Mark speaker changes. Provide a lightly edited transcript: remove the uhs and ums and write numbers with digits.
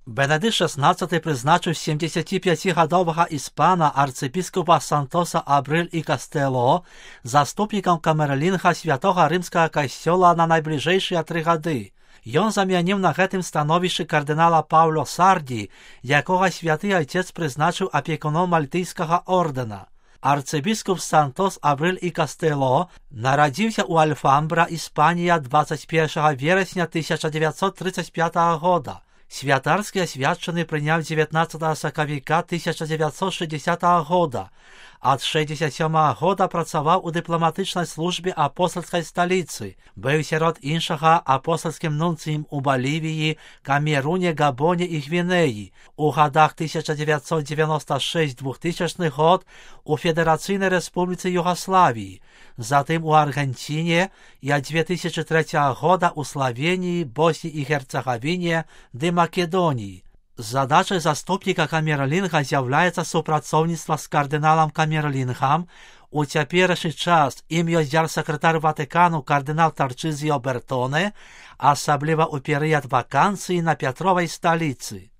Speaker 1: Бенедикт XVI призначив 75-годового іспана арцибіскупа Сантоса Абриль і Кастелло заступником камерлінга Святого Римського костела на найближчі 3 роки. Ён замянив на гэтым становішчы кардинала Пауло Сарді, якого святий отець призначив опікуном Мальтійського ордена. Арцибіскуп Сантос Абриль і Кастелло народився у Альфамбра, Іспанія 21 вересня 1935 года. Святарський освячений прийняв 19 соковика 1960 года. От 67 года працював у дипломатичній службі апостольської столиці. Був серед іншого апостольським нунцієм у Болівії, Камеруні, Габоні і Гвінеї. У годах 1996-2000 год у Федераційній Республіці Югославії. Затым у Аргентине и от 2003 года у Словении, Боснии и Герцеговине ды Македонии. Задачей заступника камерлінга з'являється супрацовництво з кардиналом камерлінгом. У цяперашні час ім ёсць дзяржсакратар Ватыкану кардинал Тарчызіо Бертоне, асабліва ў перыяд вакансіі на Пятровай сталіцы.